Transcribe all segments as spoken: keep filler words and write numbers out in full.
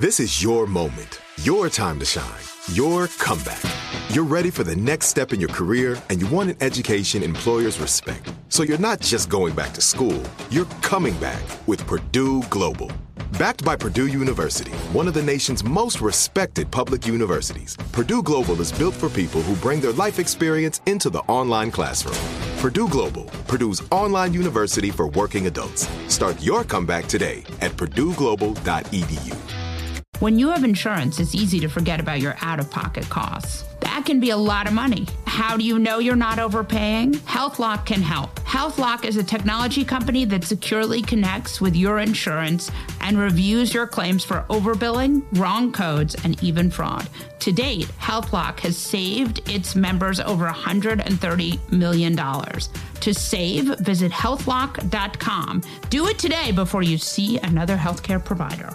This is your moment, your time to shine, your comeback. You're ready for the next step in your career, and you want an education employers respect. So you're not just going back to school, you're coming back with Purdue Global. Backed by Purdue University, one of the nation's most respected public universities, Purdue Global is built for people who bring their life experience into the online classroom. Purdue Global, Purdue's online university for working adults. Start your comeback today at purdue global dot e d u. When you have insurance, it's easy to forget about your out-of-pocket costs. That can be a lot of money. How do you know you're not overpaying? HealthLock can help. HealthLock is a technology company that securely connects with your insurance and reviews your claims for overbilling, wrong codes, and even fraud. To date, HealthLock has saved its members over one hundred thirty million dollars. To save, visit health lock dot com. Do it today before you see another healthcare provider.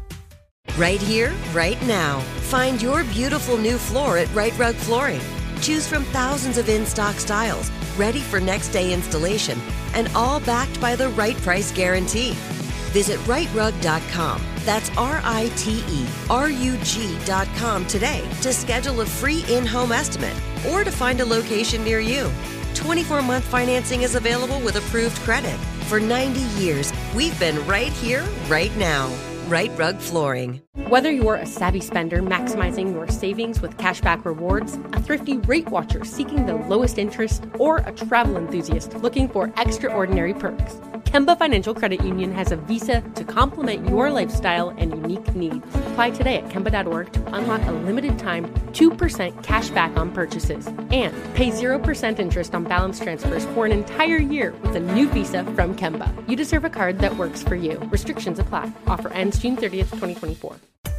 Right here, right now. Find your beautiful new floor at Right Rug Flooring. Choose from thousands of in-stock styles, ready for next day installation, and all backed by the right price guarantee. Visit right rug dot com. That's R I T E R U G dot com today to schedule a free in-home estimate or to find a location near you. twenty-four month financing is available with approved credit. For ninety years, we've been right here, right now. Right Rug Flooring. Whether you're a savvy spender maximizing your savings with cashback rewards, a thrifty rate watcher seeking the lowest interest, or a travel enthusiast looking for extraordinary perks, Kemba Financial Credit Union has a visa to complement your lifestyle and unique needs. Apply today at kemba dot org to unlock a limited time two percent cash back on purchases and pay zero percent interest on balance transfers for an entire year with a new visa from Kemba. You deserve a card that works for you. Restrictions apply. Offer ends June thirtieth, twenty twenty-four.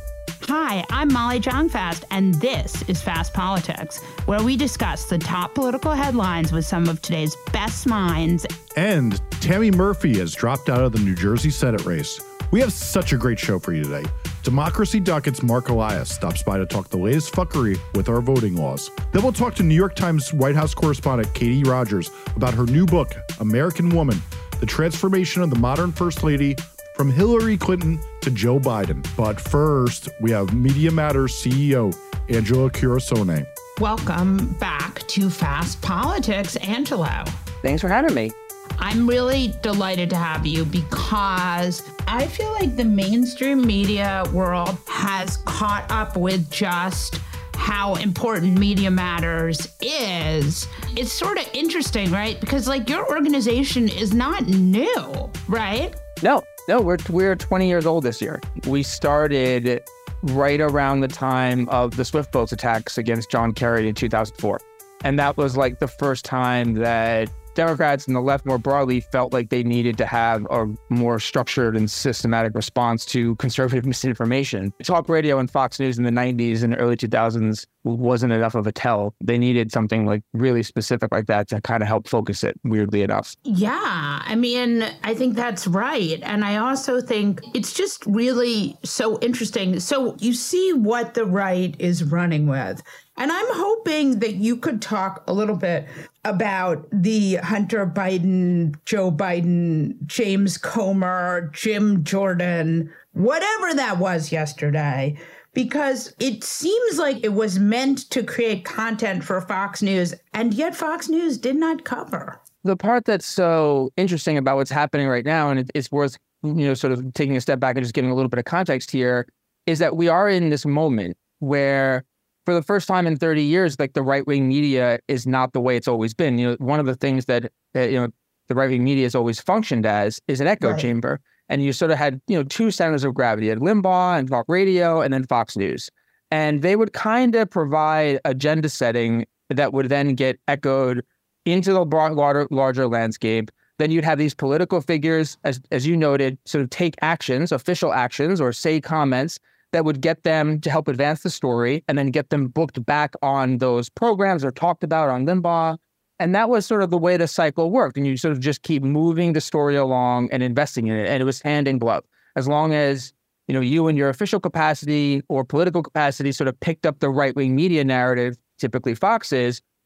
Hi, I'm Molly Jong-Fast, and this is Fast Politics, where we discuss the top political headlines with some of today's best minds. And Tammy Murphy has dropped out of the New Jersey Senate race. We have such a great show for you today. Democracy Ducket's Mark Elias stops by to talk the latest fuckery with our voting laws. Then we'll talk to New York Times White House correspondent Katie Rogers about her new book, American Woman, The Transformation of the Modern First Lady from Hillary Clinton to Joe Biden. But first, we have Media Matters C E O, Angela Curasone. Welcome back to Fast Politics, Angelo. Thanks for having me. I'm really delighted to have you because I feel like the mainstream media world has caught up with just how important Media Matters is. It's sort of interesting, right? Because like your organization is not new, right? No, no, we're we're twenty years old this year. We started right around the time of the Swift Boats attacks against John Kerry in two thousand four. And that was like the first time that Democrats and the left more broadly felt like they needed to have a more structured and systematic response to conservative misinformation. Talk radio and Fox News in the nineties and early two thousands wasn't enough of a tell. They needed something like really specific like that to kind of help focus it, weirdly enough. Yeah, I mean, I think that's right. And I also think it's just really so interesting. So you see what the right is running with. And I'm hoping that you could talk a little bit about the Hunter Biden, Joe Biden, James Comer, Jim Jordan, whatever that was yesterday, because it seems like it was meant to create content for Fox News, and yet Fox News did not cover. The part that's so interesting about what's happening right now, and it's worth, you know, sort of taking a step back and just giving a little bit of context here, is that we are in this moment where for the first time in thirty years, like the right-wing media is not the way it's always been. You know, one of the things that, that you know, the right-wing media has always functioned as is an echo Right. chamber. And you sort of had, you know, two centers of gravity. You had Limbaugh and Talk Radio and then Fox News. And they would kind of provide agenda setting that would then get echoed into the broad, larger, larger landscape. Then you'd have these political figures, as, as you noted, sort of take actions, official actions, or say comments that would get them to help advance the story and then get them booked back on those programs or talked about on Limbaugh. And that was sort of the way the cycle worked. And you sort of just keep moving the story along and investing in it. And it was hand in glove. As long as, you know, you in your official capacity or political capacity sort of picked up the right-wing media narrative, typically Fox's,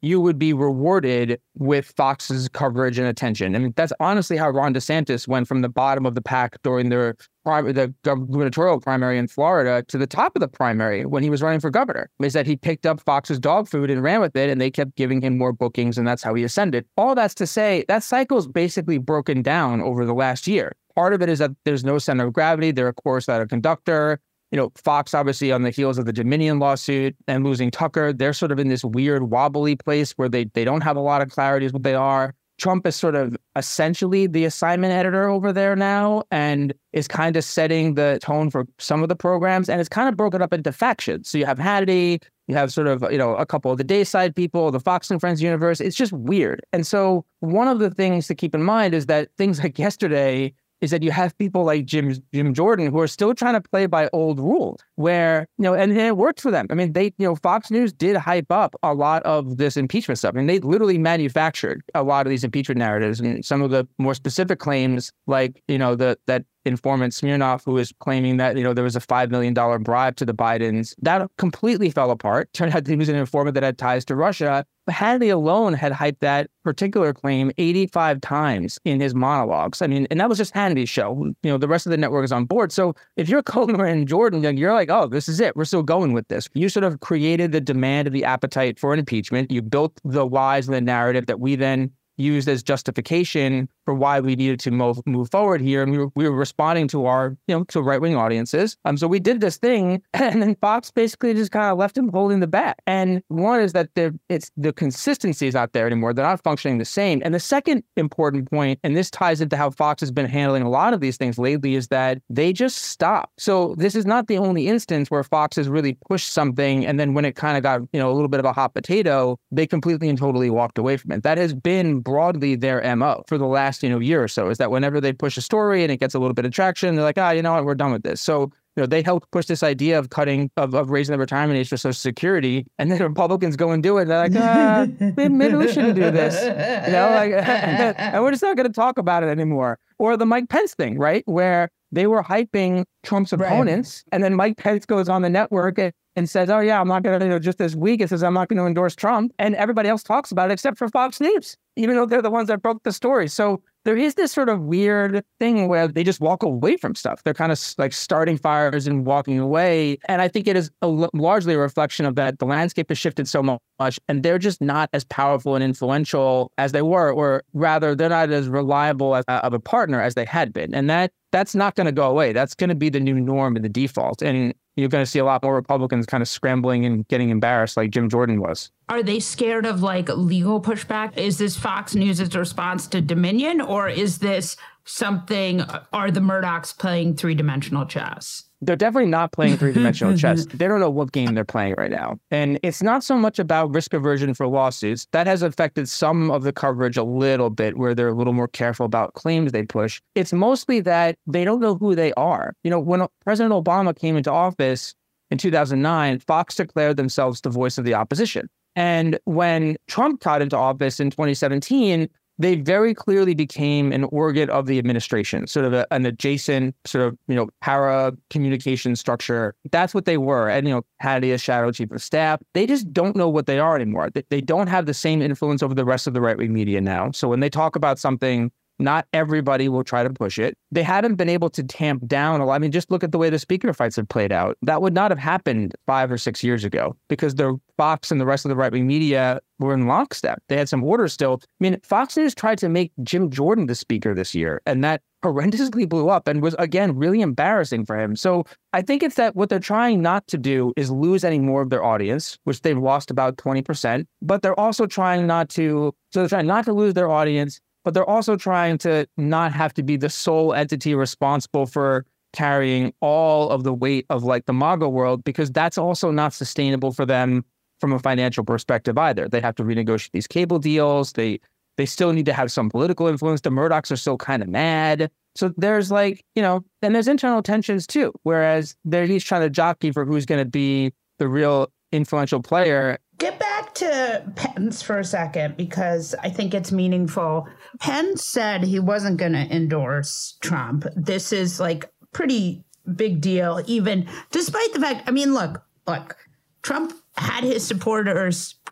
you would be rewarded with Fox's coverage and attention. I mean, that's honestly how Ron DeSantis went from the bottom of the pack during the the gubernatorial primary in Florida to the top of the primary when he was running for governor, is that he picked up Fox's dog food and ran with it, and they kept giving him more bookings, and that's how he ascended. All that's to say that cycle's basically broken down over the last year. Part of it is that there's no center of gravity. They're, of course, without a conductor. You know, Fox, obviously, on the heels of the Dominion lawsuit and losing Tucker, they're sort of in this weird wobbly place where they, they don't have a lot of clarity as what they are. Trump is sort of essentially the assignment editor over there now and is kind of setting the tone for some of the programs. And it's kind of broken up into factions. So you have Hannity, you have sort of, you know, a couple of the Dayside people, the Fox and Friends universe. It's just weird. And so one of the things to keep in mind is that things like yesterday is that you have people like Jim Jim Jordan who are still trying to play by old rules where, you know, and, and it worked for them. I mean, they, you know, Fox News did hype up a lot of this impeachment stuff. I mean, they literally manufactured a lot of these impeachment narratives and some of the more specific claims like, you know, the that informant Smirnov, who is claiming that, you know, there was a five million dollars bribe to the Bidens. That completely fell apart. Turned out he was an informant that had ties to Russia. But Hannity alone had hyped that particular claim eighty-five times in his monologues. I mean, and that was just Hannity's show. You know, the rest of the network is on board. So if you're Comer and Jordan, you're like, oh, this is it. We're still going with this. You sort of created the demand of the appetite for an impeachment. You built the whys and the narrative that we then used as justification for why we needed to move move forward here, and we were we were responding to our you know to right wing audiences. Um, so we did this thing, and then Fox basically just kind of left him holding the bat. And one is that the it's the consistency is not there anymore; they're not functioning the same. And the second important point, and this ties into how Fox has been handling a lot of these things lately, is that they just stop. So this is not the only instance where Fox has really pushed something, and then when it kind of got you know a little bit of a hot potato, they completely and totally walked away from it. That has been broadly their M O for the last, you know, year or so, is that whenever they push a story and it gets a little bit of traction, they're like, ah, you know what, we're done with this. So, you know, they helped push this idea of cutting, of, of raising the retirement age for Social Security, and then Republicans go and do it. They're like, ah, maybe we shouldn't do this. You know, like, and we're just not going to talk about it anymore. Or the Mike Pence thing, right? Where they were hyping Trump's opponents, right. And then Mike Pence goes on the network and, and says, oh yeah, I'm not going to, you know, just this week, it says I'm not going to endorse Trump. And everybody else talks about it except for Fox News, even though they're the ones that broke the story. So there is this sort of weird thing where they just walk away from stuff. They're kind of like starting fires and walking away. And I think it is a, largely a reflection of that. The landscape has shifted so much, and they're just not as powerful and influential as they were, or rather, they're not as reliable as, uh, of a partner as they had been. And that that's not going to go away. That's going to be the new norm and the default. And you're going to see a lot more Republicans kind of scrambling and getting embarrassed like Jim Jordan was. Are they scared of like legal pushback? Is this Fox News' response to Dominion, or is this something, are the Murdochs playing three-dimensional chess? They're definitely not playing three-dimensional chess. They don't know what game they're playing right now. And it's not so much about risk aversion for lawsuits. That has affected some of the coverage a little bit, where they're a little more careful about claims they push. It's mostly that they don't know who they are. You know, when President Obama came into office in two thousand nine, Fox declared themselves the voice of the opposition. And when Trump got into office in twenty seventeen, they very clearly became an organ of the administration, sort of a, an adjacent sort of, you know, para communication structure. That's what they were. And, you know, Hannity as shadow chief of staff. They just don't know what they are anymore. They, they don't have the same influence over the rest of the right-wing media now. So when they talk about something, not everybody will try to push it. They haven't been able to tamp down a lot. I mean, just look at the way the speaker fights have played out. That would not have happened five or six years ago because the Fox and the rest of the right-wing media were in lockstep. They had some orders still. I mean, Fox News tried to make Jim Jordan the speaker this year, and that horrendously blew up and was, again, really embarrassing for him. So I think it's that what they're trying not to do is lose any more of their audience, which they've lost about twenty percent, but they're also trying not to, so they're trying not to lose their audience, but they're also trying to not have to be the sole entity responsible for carrying all of the weight of like the MAGA world, because that's also not sustainable for them from a financial perspective either. They have to renegotiate these cable deals. They they still need to have some political influence. The Murdochs are still kind of mad. So there's like, you know, and there's internal tensions too, whereas they're each trying to jockey for who's going to be the real influential player. Get back to Pence for a second, because I think it's meaningful. Pence said he wasn't going to endorse Trump. This is like pretty big deal, even despite the fact, I mean, look, look, Trump had his supporters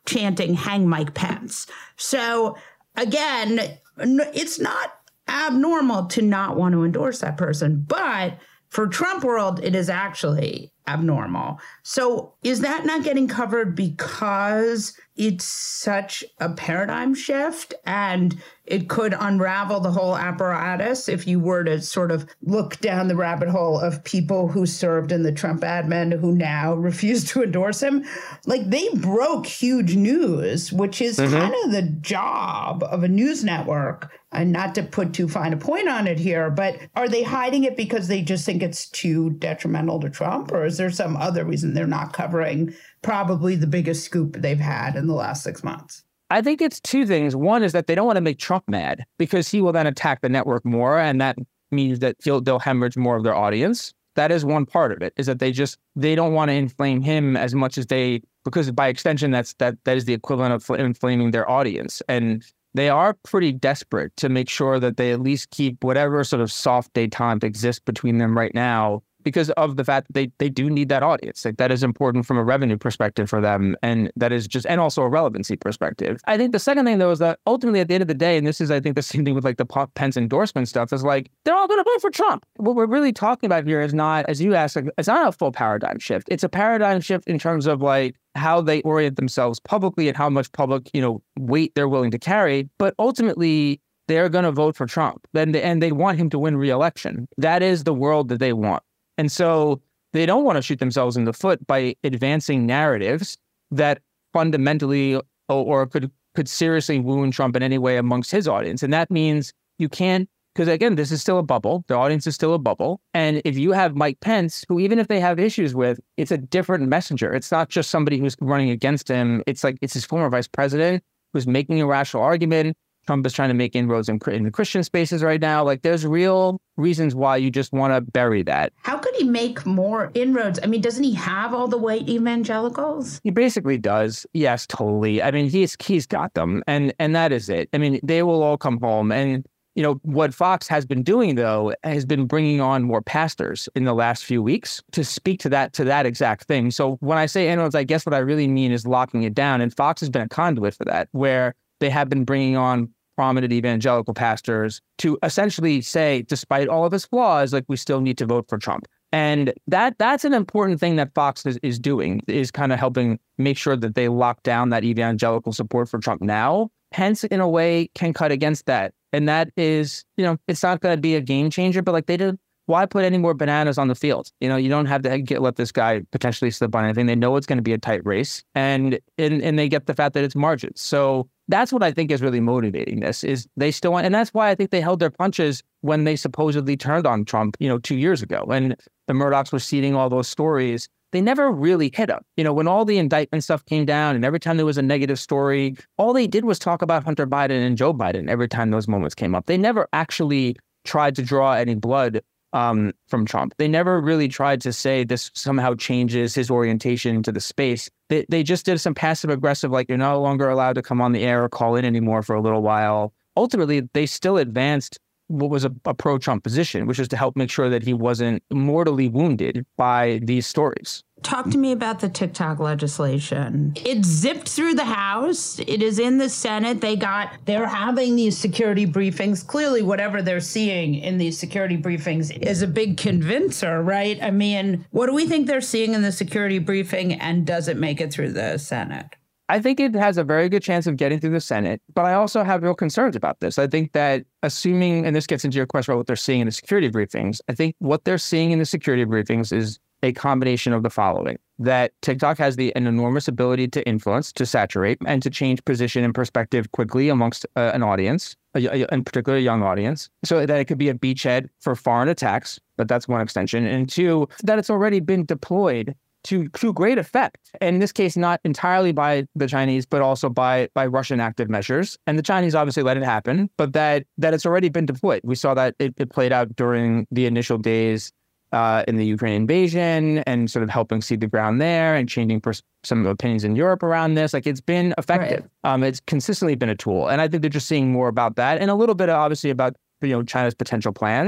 chanting, "Hang Mike Pence." So again, it's not abnormal to not want to endorse that person, but for Trump world, it is actually abnormal. So is that not getting covered because it's such a paradigm shift and it could unravel the whole apparatus if you were to sort of look down the rabbit hole of people who served in the Trump admin who now refuse to endorse him? Like, they broke huge news, which is mm-hmm. kind of the job of a news network. And not to put too fine a point on it here, but are they hiding it because they just think it's too detrimental to Trump? Or is there some other reason they're not covering probably the biggest scoop they've had in the last six months? I think it's two things. One is that they don't want to make Trump mad because he will then attack the network more. And that means that he'll, they'll hemorrhage more of their audience. That is one part of it, is that they just, they don't want to inflame him as much as they, because by extension, that's that that is the equivalent of inflaming their audience. And they are pretty desperate to make sure that they at least keep whatever sort of soft détente exists between them right now, because of the fact that they, they do need that audience. Like, that is important from a revenue perspective for them. And that is just, and also a relevancy perspective. I think the second thing, though, is that ultimately at the end of the day, and this is, I think, the same thing with like the Pence endorsement stuff, is like, they're all going to vote for Trump. What we're really talking about here is not, as you asked, like, it's not a full paradigm shift. It's a paradigm shift in terms of like how they orient themselves publicly and how much public, you know, weight they're willing to carry. But ultimately, they're going to vote for Trump. Then, and they want him to win re-election. That is the world that they want. And so they don't want to shoot themselves in the foot by advancing narratives that fundamentally or, or could could seriously wound Trump in any way amongst his audience. And that means you can't, because again, this is still a bubble. The audience is still a bubble. And if you have Mike Pence, who even if they have issues with, it's a different messenger. It's not just somebody who's running against him. It's like, it's his former vice president who's making a rational argument. Trump is trying to make inroads in, in the Christian spaces right now. Like, there's real reasons why you just want to bury that. How could he make more inroads? I mean, doesn't he have all the white evangelicals? He basically does. Yes, totally. I mean, he's he's got them, and and that is it. I mean, they will all come home. And, you know, what Fox has been doing, though, has been bringing on more pastors in the last few weeks to speak to that to that exact thing. So when I say inroads, I guess what I really mean is locking it down. And Fox has been a conduit for that, where they have been bringing on prominent evangelical pastors to essentially say, despite all of his flaws, like, we still need to vote for Trump. And that that's an important thing that Fox is, is doing, is kind of helping make sure that they lock down that evangelical support for Trump now. Pence, in a way, can cut against that. And that is, you know, it's not going to be a game changer, but like they did, why put any more bananas on the field? You know, you don't have to get, let this guy potentially slip on anything. They know it's going to be a tight race, and, and and they get the fact that it's margins. So that's what I think is really motivating this, is they still want, and that's why I think they held their punches when they supposedly turned on Trump, you know, two years ago. And the Murdochs were seeding all those stories. They never really hit him. You know, when all the indictment stuff came down and every time there was a negative story, all they did was talk about Hunter Biden and Joe Biden every time those moments came up. They never actually tried to draw any blood Um, from Trump. They never really tried to say this somehow changes his orientation to the space. They they just did some passive aggressive, like, you're no longer allowed to come on the air or call in anymore for a little while. Ultimately, they still advanced what was a, a pro-Trump position, which was to help make sure that he wasn't mortally wounded by these stories. Talk to me about the TikTok legislation. It zipped through the House. It is in the Senate. They got, they're having these security briefings. Clearly, whatever they're seeing in these security briefings is a big convincer, right? I mean, what do we think they're seeing in the security briefing, and does it make it through the Senate? I think it has a very good chance of getting through the Senate, but I also have real concerns about this. I think that assuming, and this gets into your question about what they're seeing in the security briefings, I think what they're seeing in the security briefings is a combination of the following: that TikTok has the an enormous ability to influence, to saturate, and to change position and perspective quickly amongst uh, an audience, a, a, in particular a young audience, so that it could be a beachhead for foreign attacks, but that's one extension. And two, that it's already been deployed to, to great effect. And in this case, not entirely by the Chinese, but also by by Russian active measures. And the Chinese obviously let it happen, but that that it's already been deployed. We saw that it, it played out during the initial days uh, in the Ukraine invasion, and sort of helping seed the ground there and changing pers- some opinions in Europe around this. Like, it's been effective. Right. Um, it's consistently been a tool. And I think they're just seeing more about that, and a little bit obviously about, you know, China's potential plans.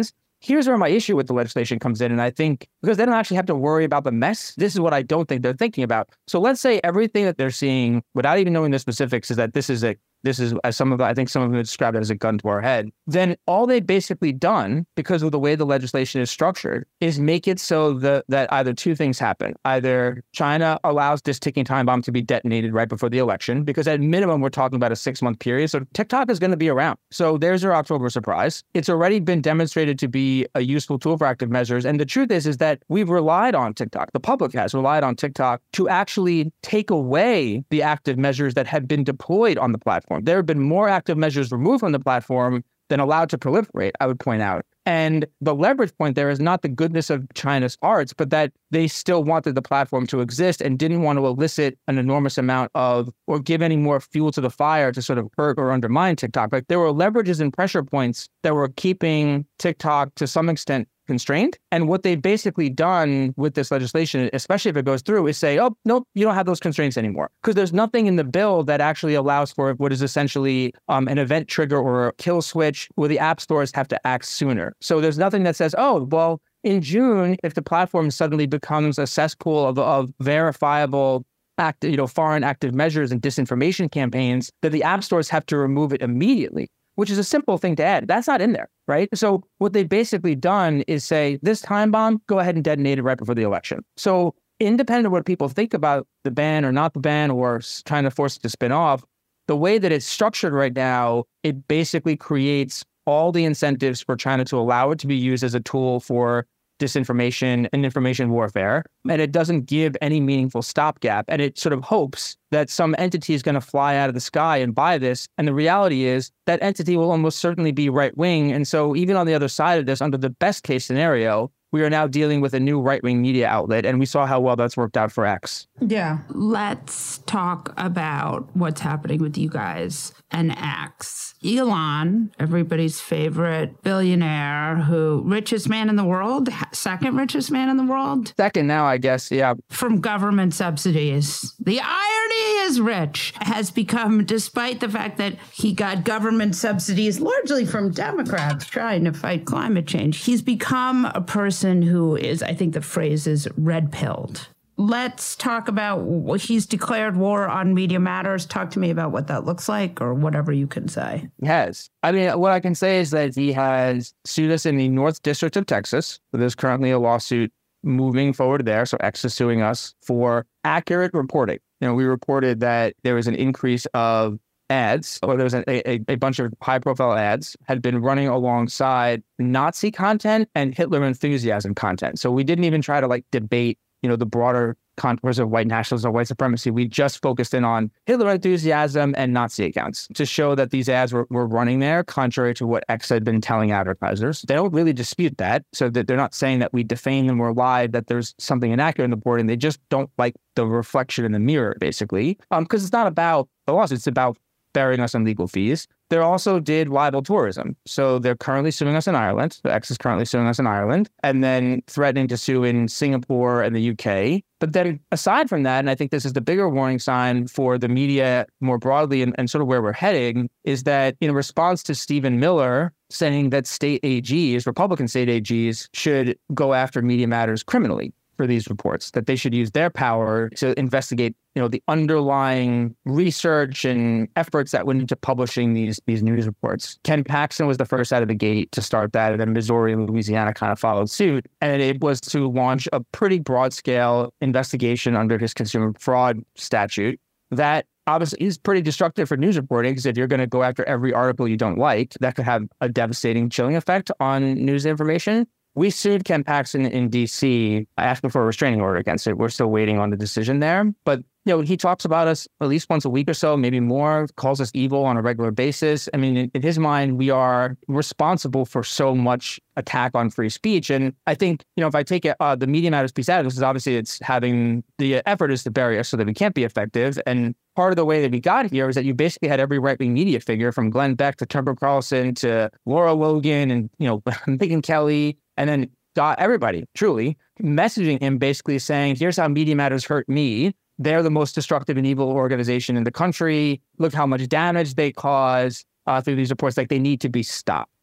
here's where my issue with the legislation comes in. And I think because they don't actually have to worry about the mess, this is what I don't think they're thinking about. So let's say everything that they're seeing, without even knowing the specifics, is that this is a This is, as some of I think some of them described it as a gun to our head. Then all they've basically done, because of the way the legislation is structured, is make it so that, that either two things happen. Either China allows this ticking time bomb to be detonated right before the election, because at minimum, we're talking about a six-month period. So TikTok is going to be around. So there's your October surprise. It's already been demonstrated to be a useful tool for active measures. And the truth is, is that we've relied on TikTok. The public has relied on TikTok to actually take away the active measures that have been deployed on the platform. There have been more active measures removed from the platform than allowed to proliferate, I would point out. And the leverage point there is not the goodness of China's arts, but that they still wanted the platform to exist and didn't want to elicit an enormous amount of, or give any more fuel to the fire to sort of hurt or undermine TikTok. Like there were leverages and pressure points that were keeping TikTok to some extent constrained. And what they've basically done with this legislation, especially if it goes through, is say, oh, nope, you don't have those constraints anymore. Because there's nothing in the bill that actually allows for what is essentially um, an event trigger or a kill switch where the app stores have to act sooner. So there's nothing that says, oh, well, in June, if the platform suddenly becomes a cesspool of, of verifiable active, you know, foreign active measures and disinformation campaigns, that the app stores have to remove it immediately, which is a simple thing to add. That's not in there, right? So what they've basically done is say, this time bomb, go ahead and detonate it right before the election. So independent of what people think about the ban or not the ban or trying to force it to spin off, the way that it's structured right now, it basically creates all the incentives for China to allow it to be used as a tool for disinformation and information warfare. And it doesn't give any meaningful stopgap. And it sort of hopes that some entity is going to fly out of the sky and buy this. And the reality is that entity will almost certainly be right-wing. And so even on the other side of this, under the best case scenario, we are now dealing with a new right-wing media outlet. And we saw how well that's worked out for X. Yeah. Let's talk about what's happening with you guys and X. Elon, everybody's favorite billionaire, who richest man in the world, second richest man in the world. Second now, I guess, yeah. From government subsidies. The irony is rich has become, despite the fact that he got government subsidies largely from Democrats trying to fight climate change, he's become a person who is, I think the phrase is red-pilled. Let's talk about what he's declared war on Media Matters. Talk to me about what that looks like or whatever you can say. He has. I mean, what I can say is that he has sued us in the North District of Texas. So there's currently a lawsuit moving forward there. So X is suing us for accurate reporting. You know, we reported that there was an increase of ads, or there was a, a, a bunch of high-profile ads had been running alongside Nazi content and Hitler enthusiasm content. So we didn't even try to like debate, you know, the broader contours of white nationalism or white supremacy. We just focused in on Hitler enthusiasm and Nazi accounts to show that these ads were, were running there, contrary to what X had been telling advertisers. They don't really dispute that, so that they're not saying that we defame them or lied, that there's something inaccurate in the reporting. They just don't like the reflection in the mirror, basically, um, because it's not about the lawsuit. It's about burying us in legal fees. They also did libel tourism. So they're currently suing us in Ireland. The X is currently suing us in Ireland, and then threatening to sue in Singapore and the U K. But then aside from that, and I think this is the bigger warning sign for the media more broadly and, and sort of where we're heading, is that in response to Stephen Miller saying that state A Gs, Republican state A Gs, should go after Media Matters criminally for these reports, that they should use their power to investigate, you know, the underlying research and efforts that went into publishing these these news reports. Ken Paxton was the first out of the gate to start that, and then Missouri and Louisiana kind of followed suit. And it was to launch a pretty broad-scale investigation under his consumer fraud statute that obviously is pretty destructive for news reporting, because if you're going to go after every article you don't like, that could have a devastating chilling effect on news information. We sued Ken Paxton in D C, asking for a restraining order against it. We're still waiting on the decision there. But, you know, he talks about us at least once a week or so, maybe more, calls us evil on a regular basis. I mean, in, in his mind, we are responsible for so much attack on free speech. And I think, you know, if I take it, uh, the Media Matters piece out of this, is obviously it's having, the effort is to bury us so that we can't be effective. And part of the way that we got here is that you basically had every right-wing media figure, from Glenn Beck to Tucker Carlson to Laura Logan and, you know, Megyn Kelly, and then got everybody, truly, messaging him basically saying, here's how Media Matters hurt me. They're the most destructive and evil organization in the country. Look how much damage they cause uh, through these reports. Like, they need to be stopped.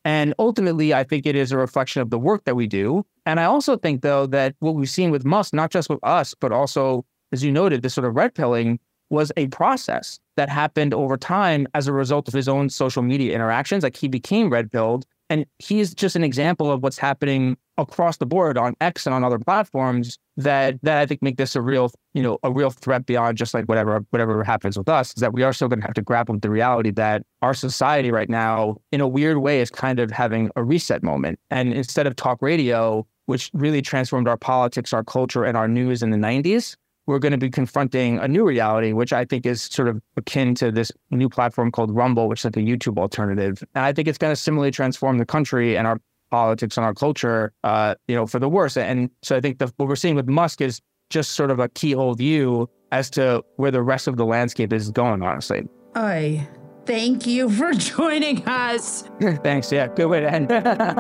And ultimately, I think it is a reflection of the work that we do. And I also think, though, that what we've seen with Musk, not just with us, but also, as you noted, this sort of red pilling was a process that happened over time as a result of his own social media interactions. Like, he became red pilled. And he's just an example of what's happening across the board on X and on other platforms that that I think make this a real, you know, a real threat beyond just like whatever whatever happens with us, is that we are still going to have to grapple with the reality that our society right now, in a weird way, is kind of having a reset moment. And instead of talk radio, which really transformed our politics, our culture, and our news in the nineties, we're going to be confronting a new reality, which I think is sort of akin to this new platform called Rumble, which is like a YouTube alternative. And I think it's going to similarly transform the country and our politics and our culture, uh, you know, for the worse. And so I think the, what we're seeing with Musk is just sort of a keyhole view as to where the rest of the landscape is going, honestly. Oy, thank you for joining us. Thanks. Yeah, good way to end.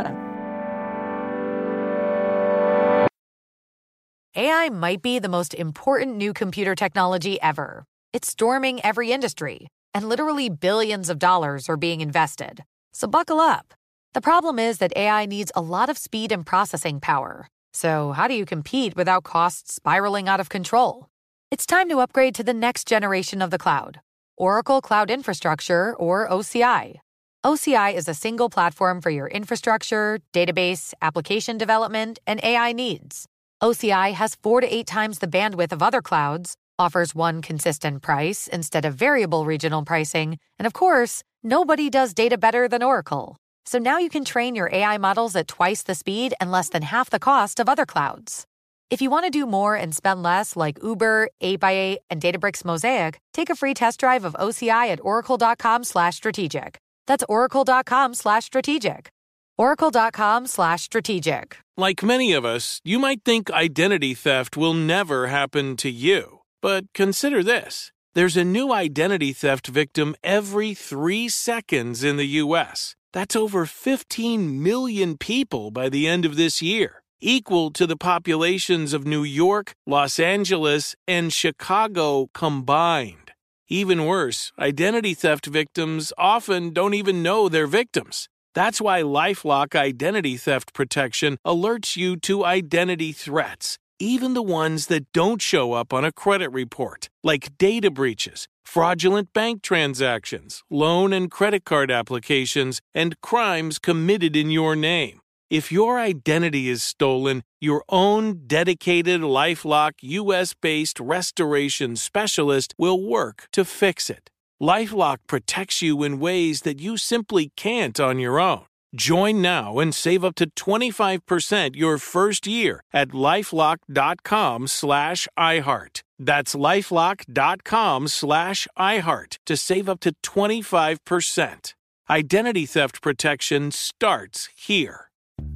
A I might be the most important new computer technology ever. It's storming every industry, and literally billions of dollars are being invested. So buckle up. The problem is that A I needs a lot of speed and processing power. So how do you compete without costs spiraling out of control? It's time to upgrade to the next generation of the cloud, Oracle Cloud Infrastructure, or O C I. O C I is a single platform for your infrastructure, database, application development, and A I needs. O C I has four to eight times the bandwidth of other clouds, offers one consistent price instead of variable regional pricing, and of course, nobody does data better than Oracle. So now you can train your A I models at twice the speed and less than half the cost of other clouds. If you want to do more and spend less like Uber, eight by eight, and Databricks Mosaic, take a free test drive of O C I at oracle.com slash strategic. That's oracle.com slash strategic. Oracle.com slash strategic. Like many of us, you might think identity theft will never happen to you. But consider this. There's a new identity theft victim every three seconds in the U S. That's over fifteen million people by the end of this year, equal to the populations of New York, Los Angeles, and Chicago combined. Even worse, identity theft victims often don't even know they're victims. That's why LifeLock Identity Theft Protection alerts you to identity threats, even the ones that don't show up on a credit report, like data breaches, fraudulent bank transactions, loan and credit card applications, and crimes committed in your name. If your identity is stolen, your own dedicated LifeLock U S-based restoration specialist will work to fix it. LifeLock protects you in ways that you simply can't on your own. Join now and save up to twenty-five percent your first year at LifeLock.com slash iHeart. That's LifeLock.com slash iHeart to save up to twenty-five percent. Identity theft protection starts here.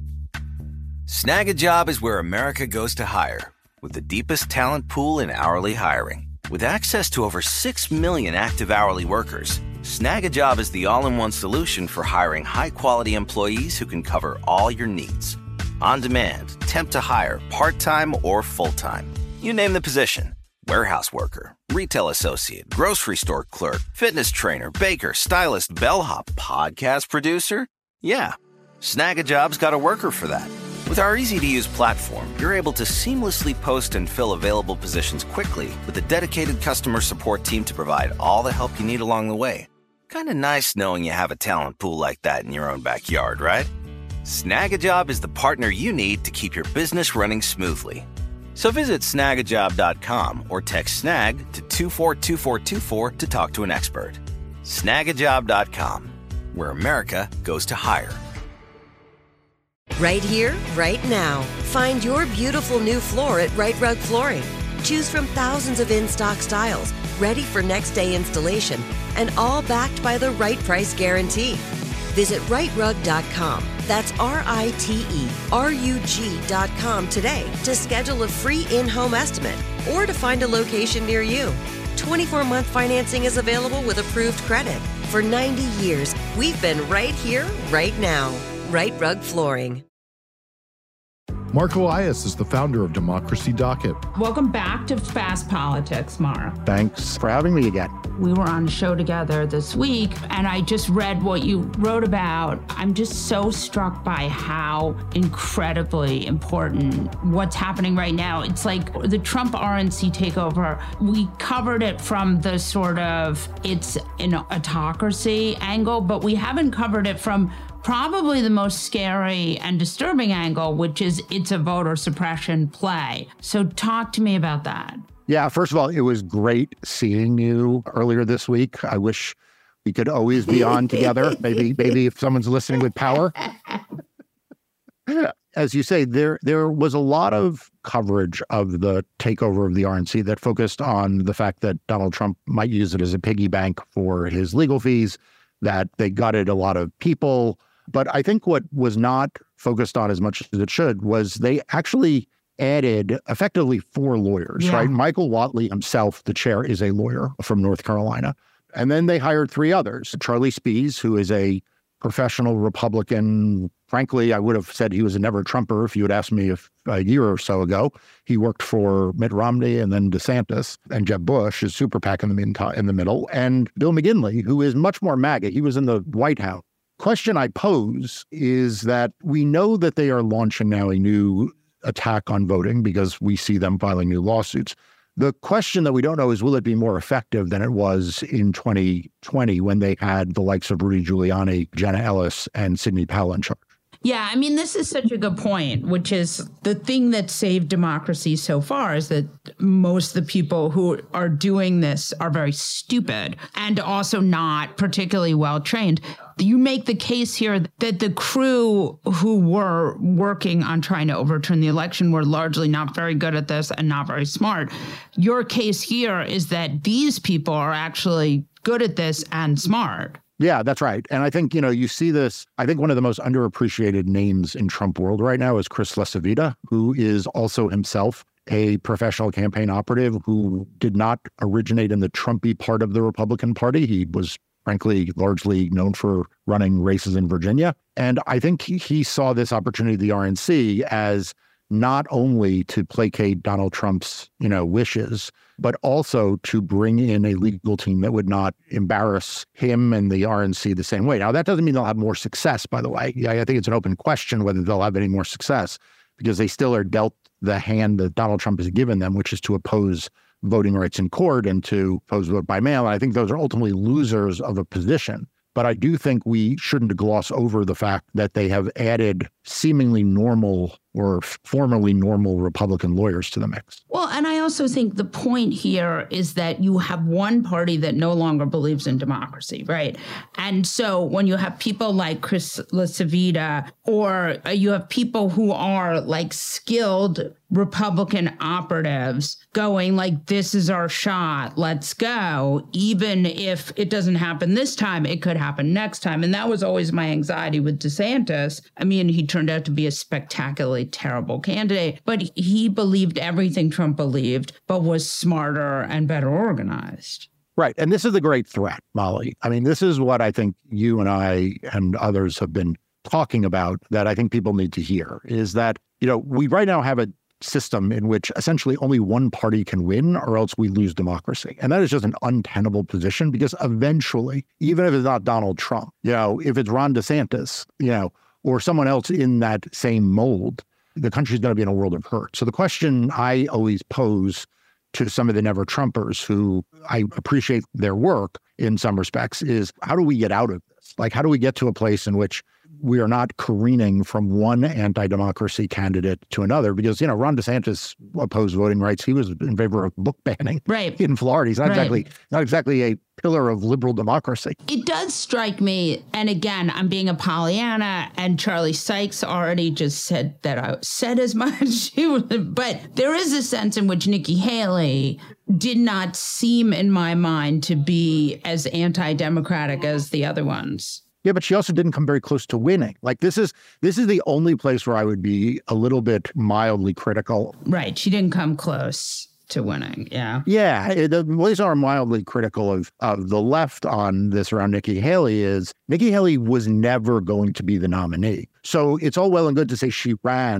Snag a Job is where America goes to hire, with the deepest talent pool in hourly hiring. With access to over six million active hourly workers, Snag a Job is the all-in-one solution for hiring high-quality employees who can cover all your needs. On demand, temp to hire, part-time or full-time. You name the position. Warehouse worker, retail associate, grocery store clerk, fitness trainer, baker, stylist, bellhop, podcast producer. Yeah, Snag a Job's got a worker for that. With our easy-to-use platform, you're able to seamlessly post and fill available positions quickly with a dedicated customer support team to provide all the help you need along the way. Kind of nice knowing you have a talent pool like that in your own backyard, right? Snag a Job is the partner you need to keep your business running smoothly. So visit snag a job dot com or text SNAG to two four two four two four to talk to an expert. snag a job dot com, where America goes to hire. Right here, right now. Find your beautiful new floor at Rite Rug Flooring. Choose from thousands of in-stock styles, ready for next day installation, and all backed by the right price guarantee. Visit rite rug dot com. That's R I T E R U G dot com today to schedule a free in-home estimate or to find a location near you. twenty-four month financing is available with approved credit. For ninety years, we've been right here, right now. Rite Rug Flooring. Mark Elias is the founder of Democracy Docket. Welcome back to Fast Politics, Mara. Thanks for having me again. We were on a show together this week, and I just read what you wrote about. I'm just so struck by how incredibly important what's happening right now. It's like the Trump R N C takeover. We covered it from the sort of it's an autocracy angle, but we haven't covered it from probably the most scary and disturbing angle, which is it's a voter suppression play. So talk to me about that. Yeah, first of all, it was great seeing you earlier this week. I wish we could always be on together. Maybe, maybe if someone's listening with power. As you say, there there was a lot of coverage of the takeover of the R N C that focused on the fact that Donald Trump might use it as a piggy bank for his legal fees, that they gutted a lot of people. But I think what was not focused on as much as it should was they actually added effectively four lawyers, yeah. right? Michael Whatley himself, the chair, is a lawyer from North Carolina. And then they hired three others. Charlie Spies, who is a professional Republican. Frankly, I would have said he was a never-Trumper if you had asked me if, a year or so ago. He worked for Mitt Romney and then DeSantis and Jeb Bush, his super PAC in the, meantime, in the middle, and Bill McGinley, who is much more MAGA. He was in the White House. Question I pose is that we know that they are launching now a new attack on voting because we see them filing new lawsuits. The question that we don't know is, will it be more effective than it was in twenty twenty when they had the likes of Rudy Giuliani, Jenna Ellis, and Sidney Powell in charge? Yeah, I mean, this is such a good point, which is the thing that saved democracy so far is that most of the people who are doing this are very stupid and also not particularly well trained. You make the case here that the crew who were working on trying to overturn the election were largely not very good at this and not very smart. Your case here is that these people are actually good at this and smart. Yeah, that's right. And I think, you know, you see this, I think one of the most underappreciated names in Trump world right now is Chris LaCivita, who is also himself a professional campaign operative who did not originate in the Trumpy part of the Republican Party. He was, frankly, largely known for running races in Virginia. And I think he, he saw this opportunity of the R N C as not only to placate Donald Trump's, you know, wishes, but also to bring in a legal team that would not embarrass him and the R N C the same way. Now, that doesn't mean they'll have more success, by the way. I think it's an open question whether they'll have any more success because they still are dealt the hand that Donald Trump has given them, which is to oppose voting rights in court and to oppose vote by mail. And I think those are ultimately losers of a position. But I do think we shouldn't gloss over the fact that they have added seemingly normal or formerly normal Republican lawyers to the mix. Well, and I also think the point here is that you have one party that no longer believes in democracy, right? And so when you have people like Chris LaCivita, or you have people who are like skilled Republican operatives going like, this is our shot, let's go. Even if it doesn't happen this time, it could happen next time. And that was always my anxiety with DeSantis. I mean, he turned out to be a spectacularly terrible candidate, but he believed everything Trump believed, but was smarter and better organized. Right. And this is the great threat, Molly. I mean, this is what I think you and I and others have been talking about that I think people need to hear is that, you know, we right now have a system in which essentially only one party can win or else we lose democracy. And that is just an untenable position because eventually, even if it's not Donald Trump, you know, if it's Ron DeSantis, you know, or someone else in that same mold, the country's going to be in a world of hurt. So the question I always pose to some of the never Trumpers who I appreciate their work in some respects is how do we get out of this? Like, how do we get to a place in which we are not careening from one anti-democracy candidate to another? Because, you know, Ron DeSantis opposed voting rights. He was in favor of book banning right. in Florida. He's not right. exactly not exactly a pillar of liberal democracy. It does strike me, and again, I'm being a Pollyanna, and Charlie Sykes already just said that I said as much, but there is a sense in which Nikki Haley did not seem in my mind to be as anti-democratic as the other ones. Yeah, but she also didn't come very close to winning. Like this is this is the only place where I would be a little bit mildly critical. Right. She didn't come close to winning. Yeah. Yeah. The place I'm mildly critical of, of the left on this around Nikki Haley is Nikki Haley was never going to be the nominee. So it's all well and good to say she ran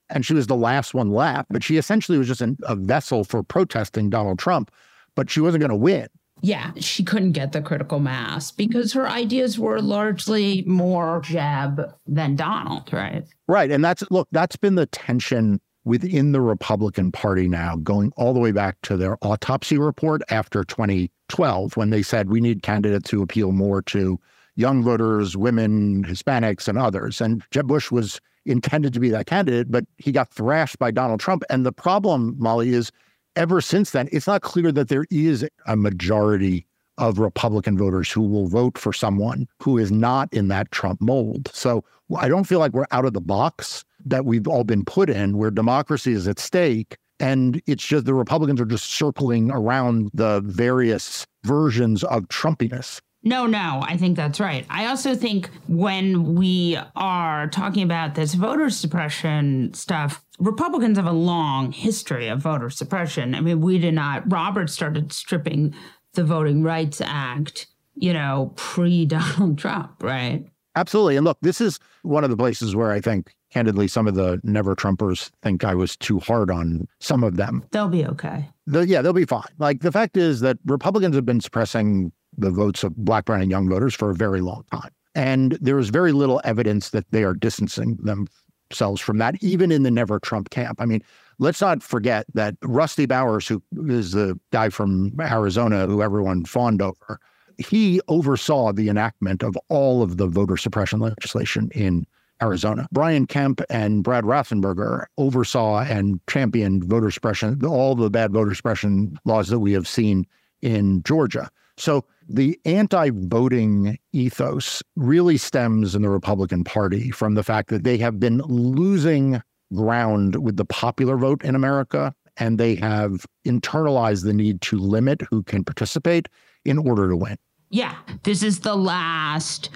and she was the last one left, but she essentially was just an, a vessel for protesting Donald Trump, but she wasn't going to win. Yeah, she couldn't get the critical mass because her ideas were largely more Jeb than Donald, right? Right. And that's, look, that's been the tension within the Republican Party now, going all the way back to their autopsy report after twenty twelve, when they said we need candidates who appeal more to young voters, women, Hispanics, and others. And Jeb Bush was intended to be that candidate, but he got thrashed by Donald Trump. And the problem, Molly, is ever since then, it's not clear that there is a majority of Republican voters who will vote for someone who is not in that Trump mold. So I don't feel like we're out of the box that we've all been put in, where democracy is at stake. And it's just the Republicans are just circling around the various versions of Trumpiness. No, no, I think that's right. I also think when we are talking about this voter suppression stuff, Republicans have a long history of voter suppression. I mean, we did not, Roberts started stripping the Voting Rights Act, you know, pre-Donald Trump, right? Absolutely. And look, this is one of the places where I think, candidly, some of the never Trumpers think I was too hard on some of them. They'll be okay. The, yeah, they'll be fine. Like, the fact is that Republicans have been suppressing the votes of Black, brown, and young voters for a very long time. And there is very little evidence that they are distancing themselves from that, even in the never Trump camp. I mean, let's not forget that Rusty Bowers, who is the guy from Arizona who everyone fawned over, he oversaw the enactment of all of the voter suppression legislation in Arizona. Brian Kemp and Brad Raffensperger oversaw and championed voter suppression, all the bad voter suppression laws that we have seen in Georgia. So the anti-voting ethos really stems in the Republican Party from the fact that they have been losing ground with the popular vote in America, and they have internalized the need to limit who can participate in order to win. Yeah, this is the last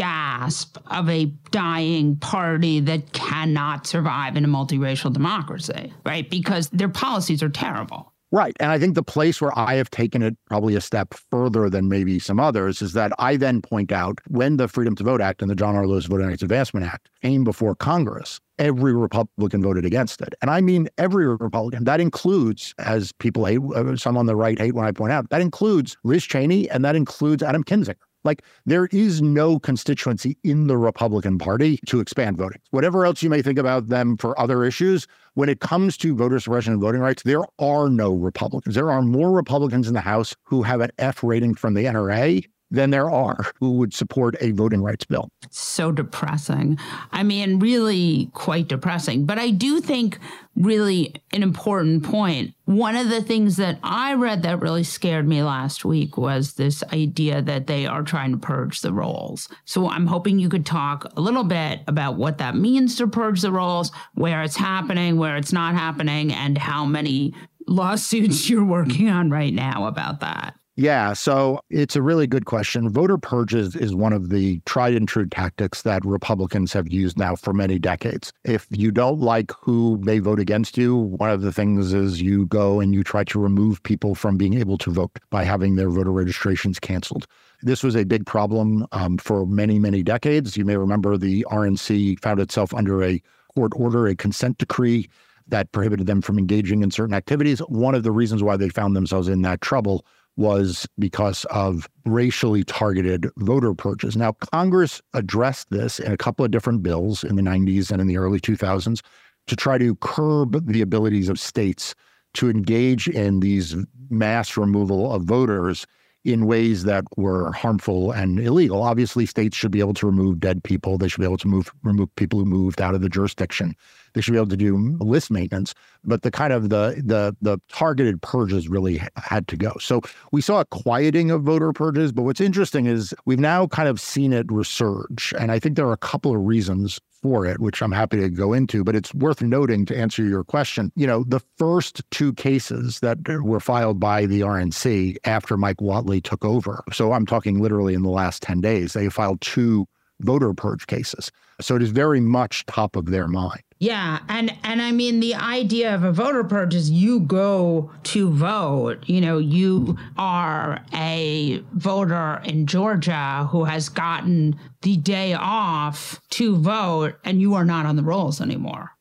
gasp of a dying party that cannot survive in a multiracial democracy, right? Because their policies are terrible. Right. And I think the place where I have taken it probably a step further than maybe some others is that I then point out when the Freedom to Vote Act and the John R. Lewis Voting Rights Advancement Act came before Congress, every Republican voted against it. And I mean every Republican. That includes, as people hate, some on the right hate when I point out, that includes Liz Cheney and that includes Adam Kinzinger. Like, there is no constituency in the Republican Party to expand voting. Whatever else you may think about them for other issues, when it comes to voter suppression and voting rights, there are no Republicans. There are more Republicans in the House who have an F rating from the N R A than there are who would support a voting rights bill. So depressing. I mean, really quite depressing. But I do think really an important point. One of the things that I read that really scared me last week was this idea that they are trying to purge the rolls. So I'm hoping you could talk a little bit about what that means to purge the rolls, where it's happening, where it's not happening, and how many lawsuits you're working on right now about that. Yeah, so it's a really good question. Voter purges is one of the tried and true tactics that Republicans have used now for many decades. If you don't like who may vote against you, one of the things is you go and you try to remove people from being able to vote by having their voter registrations canceled. This was a big problem um, for many, many decades. You may remember the R N C found itself under a court order, a consent decree that prohibited them from engaging in certain activities. One of the reasons why they found themselves in that trouble was because of racially targeted voter purges. Now, Congress addressed this in a couple of different bills in the nineties and in the early two thousands to try to curb the abilities of states to engage in these mass removal of voters in ways that were harmful and illegal. Obviously, states should be able to remove dead people. They should be able to move remove people who moved out of the jurisdiction. They should be able to do list maintenance. But the kind of the the the targeted purges really had to go. So we saw a quieting of voter purges. But what's interesting is we've now kind of seen it resurge. And I think there are a couple of reasons for it, which I'm happy to go into, but it's worth noting to answer your question. You know, the first two cases that were filed by the R N C after Mike Whatley took over, so I'm talking literally in the last ten days, they filed two voter purge cases. So it is very much top of their mind. Yeah. And, and I mean, the idea of a voter purge is you go to vote. You know, you are a voter in Georgia who has gotten the day off to vote and you are not on the rolls anymore.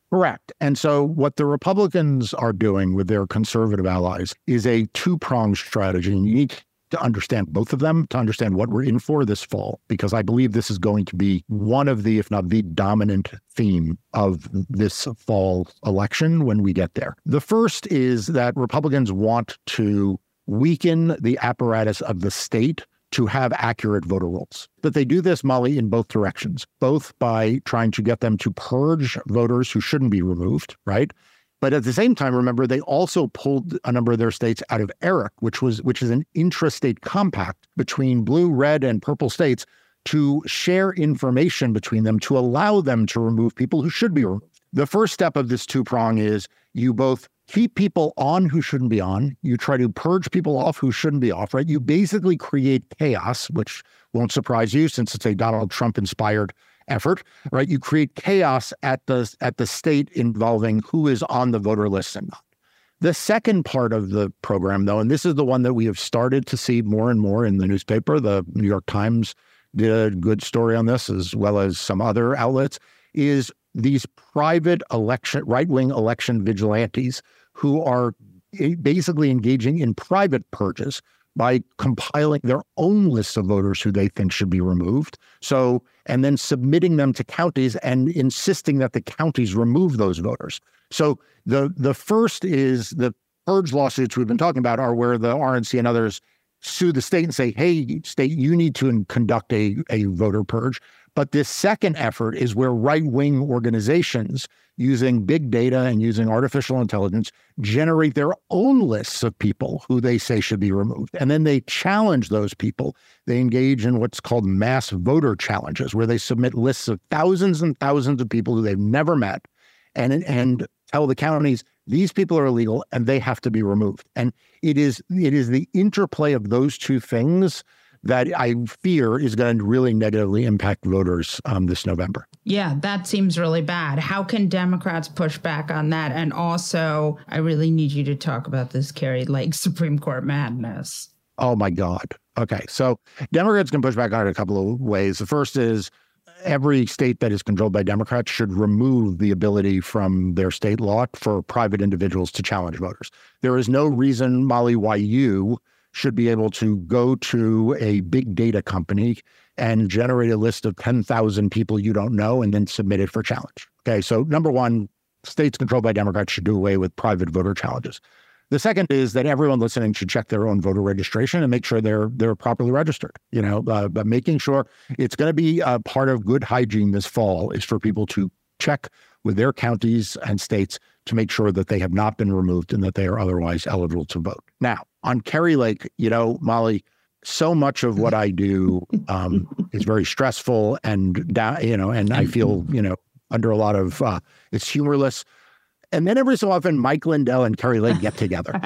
Correct. And so what the Republicans are doing with their conservative allies is a two-pronged strategy. And you need to understand both of them to understand what we're in for this fall, because I believe this is going to be one of the, if not the dominant theme of this fall election when we get there. The first is that Republicans want to weaken the apparatus of the state to have accurate voter rolls. But they do this, Molly, in both directions, both by trying to get them to purge voters who shouldn't be removed, right? But at the same time, remember, they also pulled a number of their states out of ERIC, which was which is an intrastate compact between blue, red, and purple states to share information between them to allow them to remove people who should be removed. The first step of this two-prong is you both keep people on who shouldn't be on. You try to purge people off who shouldn't be off, right? You basically create chaos, which won't surprise you since it's a Donald Trump-inspired effort, right? You create chaos at the at the state involving who is on the voter list and not. The second part of the program, though, and this is the one that we have started to see more and more in the newspaper, the New York Times did a good story on this, as well as some other outlets, is these private election, right-wing election vigilantes who are basically engaging in private purges by compiling their own lists of voters who they think should be removed. So, and then submitting them to counties and insisting that the counties remove those voters. So the the first is the purge lawsuits we've been talking about are where the R N C and others sue the state and say, hey, state, you need to conduct a, a voter purge. But this second effort is where right-wing organizations using big data and using artificial intelligence generate their own lists of people who they say should be removed. And then they challenge those people. They engage in what's called mass voter challenges, where they submit lists of thousands and thousands of people who they've never met and, and tell the counties, these people are illegal and they have to be removed. And it is it is the interplay of those two things that I fear is going to really negatively impact voters um, this November. Yeah, that seems really bad. How can Democrats push back on that? And also, I really need you to talk about this Kari Lake Supreme Court madness. Oh, my God. Okay, so Democrats can push back on it a couple of ways. The first is every state that is controlled by Democrats should remove the ability from their state law for private individuals to challenge voters. There is no reason, Molly, why you should be able to go to a big data company and generate a list of ten thousand people you don't know and then submit it for challenge. Okay, so number one, states controlled by Democrats should do away with private voter challenges. The second is that everyone listening should check their own voter registration and make sure they're they're properly registered. You know, uh, but making sure it's going to be a part of good hygiene this fall is for people to check with their counties and states to make sure that they have not been removed and that they are otherwise eligible to vote. Now, on Kari Lake, you know, Molly, so much of what I do um, is very stressful and, you know, and I feel, you know, under a lot of, uh, it's humorless. And then every so often, Mike Lindell and Kari Lake get together.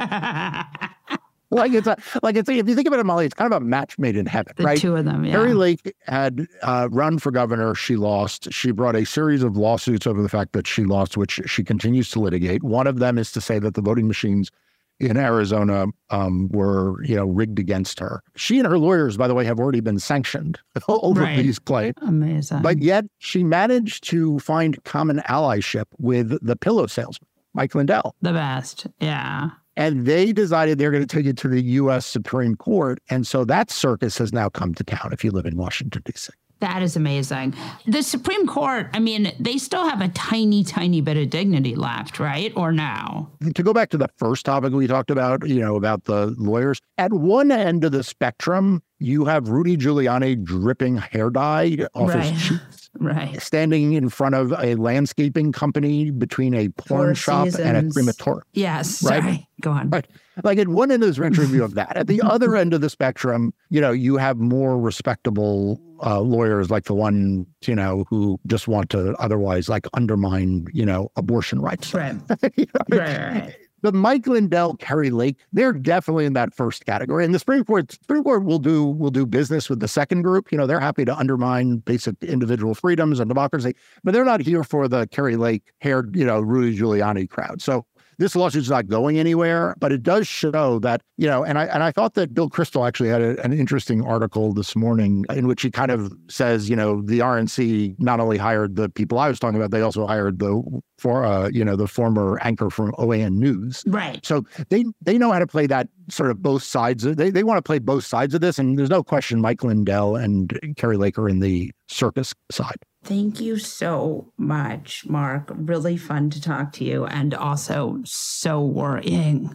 Like it's a, like it's a, if you think about it, Molly, it's kind of a match made in heaven, the right? Two of them, yeah. Kari Lake had uh, run for governor. She lost. She brought a series of lawsuits over the fact that she lost, which she continues to litigate. One of them is to say that the voting machines in Arizona um, were, you know, rigged against her. She and her lawyers, by the way, have already been sanctioned over right. these claims. Amazing. But yet she managed to find common allyship with the pillow salesman, Mike Lindell. The best, yeah. And they decided they're going to take it to the U S Supreme Court. And so that circus has now come to town if you live in Washington, D C. That is amazing. The Supreme Court, I mean, they still have a tiny, tiny bit of dignity left, right? Or no? To go back to the first topic we talked about, you know, about the lawyers, at one end of the spectrum, you have Rudy Giuliani dripping hair dye off right. his cheeks. Right. Standing in front of a landscaping company between a porn Four shop seasons. and a crematorium. Yes. Right? Sorry. Go on. Right. Like at one end of this retro view of that. At the other end of the spectrum, you know, you have more respectable uh, lawyers like the one, you know, who just want to otherwise like undermine, you know, abortion rights. Right. you know? Right, right. The Mike Lindell, Kari Lake, they're definitely in that first category. And the Supreme Court, Supreme Court will do will do business with the second group. You know, they're happy to undermine basic individual freedoms and democracy, but they're not here for the Kari Lake haired, you know, Rudy Giuliani crowd. So this lawsuit's not going anywhere, but it does show that, you know, and I and I thought that Bill Kristol actually had a, an interesting article this morning in which he kind of says, you know, the R N C not only hired the people I was talking about, they also hired the for uh, you know, the former anchor from O A N News. Right. So they they know how to play that sort of both sides. They they want to play both sides of this, and there's no question Mike Lindell and Kari Laker in the circus side. Thank you so much, Mark. Really fun to talk to you, and also so worrying.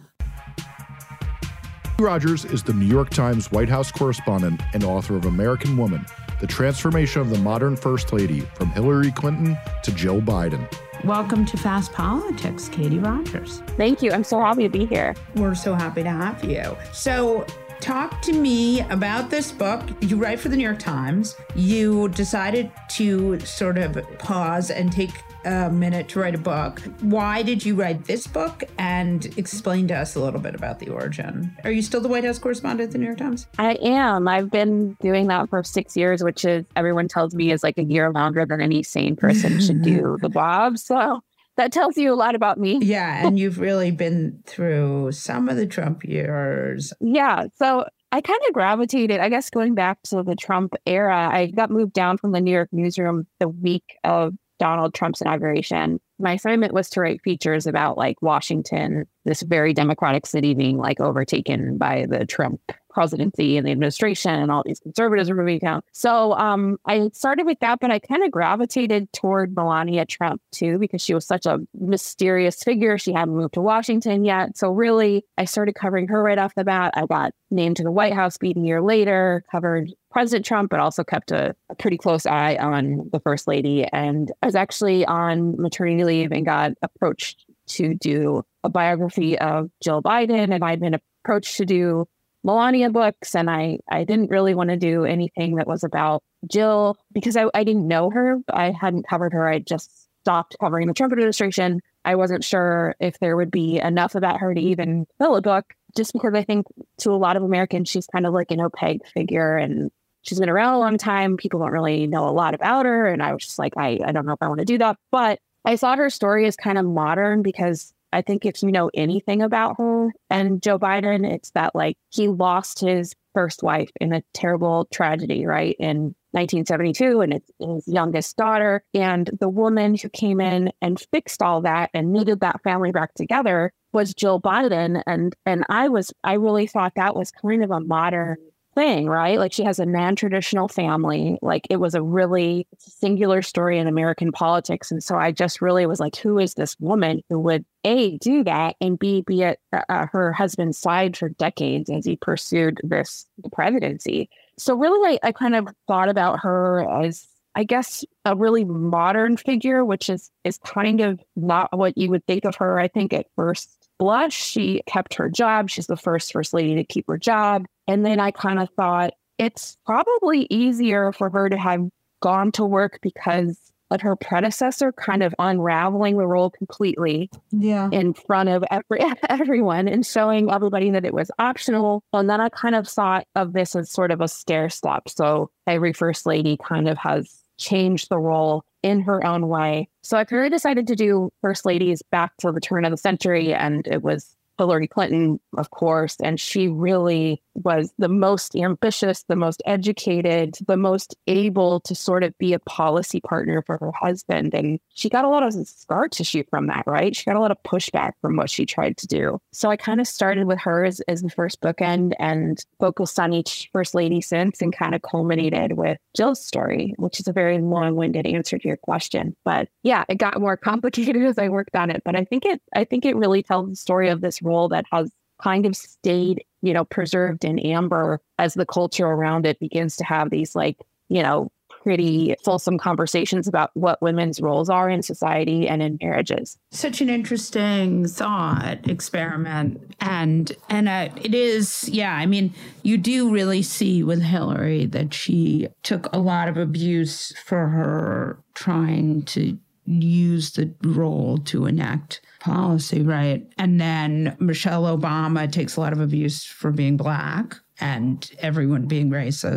Rogers is the New York Times White House correspondent and author of American Woman, The Transformation of the Modern First Lady from Hillary Clinton to Jill Biden. Welcome to Fast Politics, Katie Rogers. Thank you. I'm so happy to be here. We're so happy to have you. So talk to me about this book. You write for the New York Times. You decided to sort of pause and take a minute to write a book. Why did you write this book? And explain to us a little bit about the origin. Are you still the White House correspondent at the New York Times? I am. I've been doing that for six years, which is, everyone tells me, is like a year longer than any sane person should do the job. So that tells you a lot about me. Yeah, and you've really been through some of the Trump years. Yeah, so I kind of gravitated, I guess, going back to the Trump era. I got moved down from the New York newsroom the week of Donald Trump's inauguration. My assignment was to write features about like Washington, this very democratic city being like overtaken by the Trump presidency and the administration, and all these conservatives are moving down. So um, I started with that, but I kind of gravitated toward Melania Trump too, because she was such a mysterious figure. She hadn't moved to Washington yet. So really, I started covering her right off the bat. I got named to the White House beat a year later, covered President Trump, but also kept a, a pretty close eye on the First Lady. And I was actually on maternity leave and got approached to do a biography of Jill Biden, and I'd been approached to do Melania books, and I, I didn't really want to do anything that was about Jill because I, I didn't know her. I hadn't covered her. I just stopped covering the Trump administration. I wasn't sure if there would be enough about her to even fill a book, just because I think to a lot of Americans, she's kind of like an opaque figure, and she's been around a long time. People don't really know a lot about her. And I was just like, I, I don't know if I want to do that. But I saw her story as kind of modern because I think if you know anything about her and Joe Biden, it's that like he lost his first wife in a terrible tragedy, right, in nineteen seventy-two, and it's his youngest daughter. And the woman who came in and fixed all that and knitted that family back together was Jill Biden. And and I was I really thought that was kind of a modern thing, right? Like she has a non-traditional family. Like it was a really singular story in American politics. And so I just really was like, who is this woman who would A, do that, and B, be at uh, her husband's side for decades as he pursued this presidency? So really, I, I kind of thought about her as, I guess, a really modern figure, which is is kind of not what you would think of her, I think, at first blush. She kept her job. She's the first first lady to keep her job. And then I kind of thought it's probably easier for her to have gone to work because of her predecessor kind of unraveling the role completely yeah. in front of every, everyone and showing everybody that it was optional. And then I kind of thought of this as sort of a stair step. So every first lady kind of has changed the role in her own way. So I kind of decided to do first ladies back to the turn of the century, and it was Hillary Clinton, of course, and she really was the most ambitious, the most educated, the most able to sort of be a policy partner for her husband. And she got a lot of scar tissue from that, right? She got a lot of pushback from what she tried to do. So I kind of started with her as, as the first bookend and focused on each first lady since, and kind of culminated with Jill's story, which is a very long-winded answer to your question. But yeah, it got more complicated as I worked on it. But I think it, I think it really tells the story of this role that has kind of stayed, you know, preserved in amber as the culture around it begins to have these like, you know, pretty fulsome conversations about what women's roles are in society and in marriages. Such an interesting thought experiment. And and uh, it is, yeah, I mean, you do really see with Hillary that she took a lot of abuse for her trying to use the role to enact policy, right? And then Michelle Obama takes a lot of abuse for being Black and everyone being racist.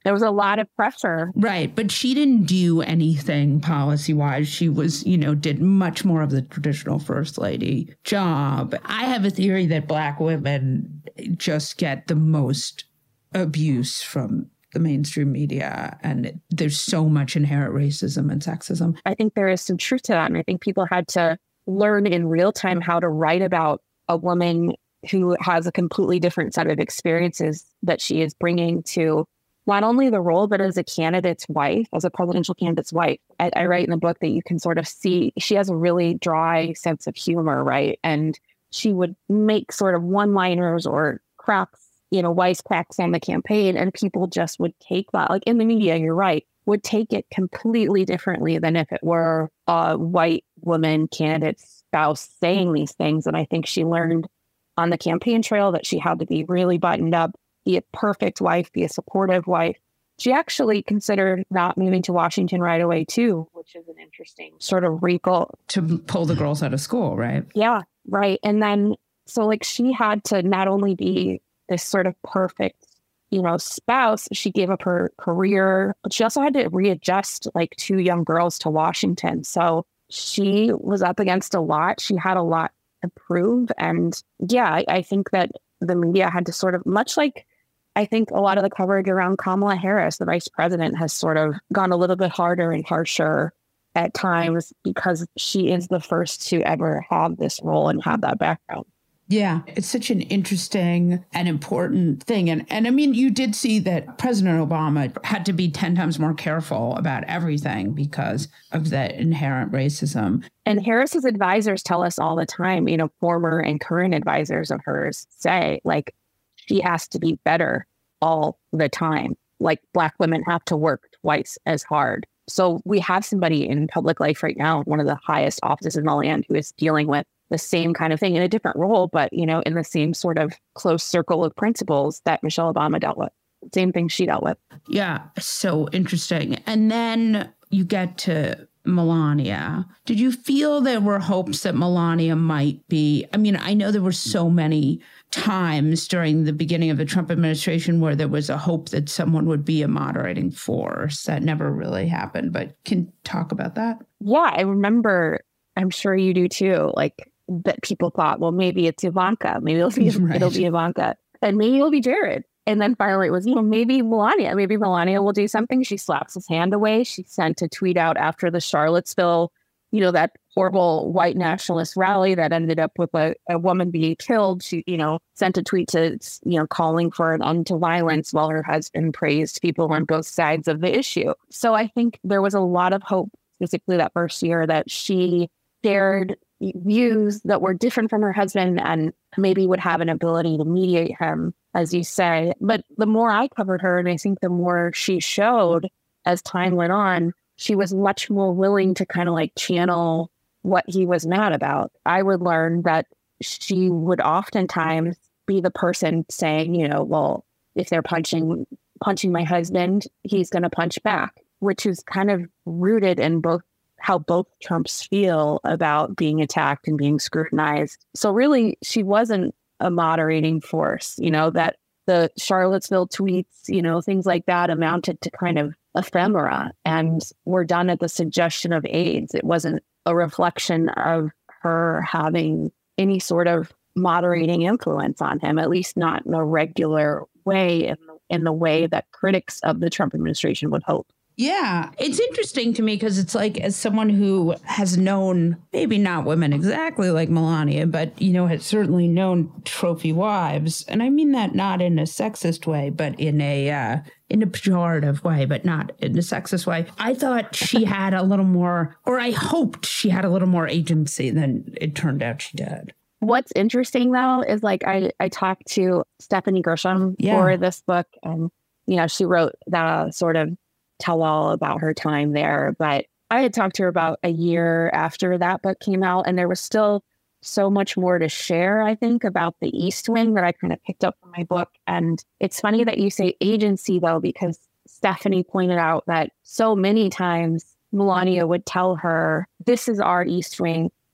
There was a lot of pressure. Right. But she didn't do anything policy-wise. She was, you know, did much more of the traditional first lady job. I have a theory that Black women just get the most abuse from the mainstream media, and there's so much inherent racism and sexism. I think there is some truth to that. And I think people had to learn in real time how to write about a woman who has a completely different set of experiences that she is bringing to not only the role, but as a candidate's wife, as a presidential candidate's wife. I, I write in the book that you can sort of see she has a really dry sense of humor, right? And she would make sort of one-liners or cracks, you know, wisecracks on the campaign, and people just would take that. Like in the media, you're right, would take it completely differently than if it were a white woman candidate's spouse saying these things. And I think she learned on the campaign trail that she had to be really buttoned up, be a perfect wife, be a supportive wife. She actually considered not moving to Washington right away, too, which is an interesting sort of recall. To pull the girls out of school, right? Yeah, right. And then, so like she had to not only be this sort of perfect, you know, spouse, she gave up her career, but she also had to readjust like two young girls to Washington. So she was up against a lot. She had a lot to prove. And yeah, I, I think that the media had to sort of, much like I think a lot of the coverage around Kamala Harris, the vice president, has sort of gone a little bit harder and harsher at times because she is the first to ever have this role and have that background. Yeah, it's such an interesting and important thing. And and I mean, you did see that President Obama had to be ten times more careful about everything because of that inherent racism. And Harris's advisors tell us all the time, you know, former and current advisors of hers say, like, she has to be better all the time. Like, Black women have to work twice as hard. So we have somebody in public life right now, one of the highest offices in the land, who is dealing with the same kind of thing in a different role, but, you know, in the same sort of close circle of principles that Michelle Obama dealt with. Same thing she dealt with. Yeah, so interesting. And then you get to Melania. Did you feel there were hopes that Melania might be? I mean, I know there were so many times during the beginning of the Trump administration where there was a hope that someone would be a moderating force. That never really happened, but can you talk about that? Yeah, I remember, I'm sure you do too, like that people thought, well, maybe it's Ivanka, maybe it'll be, right. it'll be Ivanka, and maybe it'll be Jared. And then finally it was, you know, maybe Melania, maybe Melania will do something. She slaps his hand away. She sent a tweet out after the Charlottesville, you know, that horrible white nationalist rally that ended up with a, a woman being killed. She, you know, sent a tweet to, you know, calling for an end to violence while her husband praised people on both sides of the issue. So I think there was a lot of hope, specifically that first year, that she shared views that were different from her husband and maybe would have an ability to mediate him, as you say. But the more I covered her, and I think the more she showed as time went on, she was much more willing to kind of like channel what he was mad about. I would learn that she would oftentimes be the person saying, you know, well, if they're punching punching my husband, he's going to punch back, which is kind of rooted in both how both Trumps feel about being attacked and being scrutinized. So really, she wasn't a moderating force, you know, that the Charlottesville tweets, you know, things like that amounted to kind of ephemera and were done at the suggestion of aides. It wasn't a reflection of her having any sort of moderating influence on him, at least not in a regular way, in the, in the way that critics of the Trump administration would hope. Yeah, it's interesting to me because it's like, as someone who has known, maybe not women exactly like Melania, but, you know, has certainly known trophy wives. And I mean that not in a sexist way, but in a uh, in a pejorative way, but not in a sexist way. I thought she had a little more, or I hoped she had a little more agency than it turned out she did. What's interesting, though, is like I, I talked to Stephanie Grisham yeah. for this book, and, you know, she wrote the sort of tell all about her time there. But I had talked to her about a year after that book came out, and there was still so much more to share, I think, about the East Wing that I kind of picked up from my book. And it's funny that you say agency, though, because Stephanie pointed out that so many times Melania would tell her, this is our East Wing.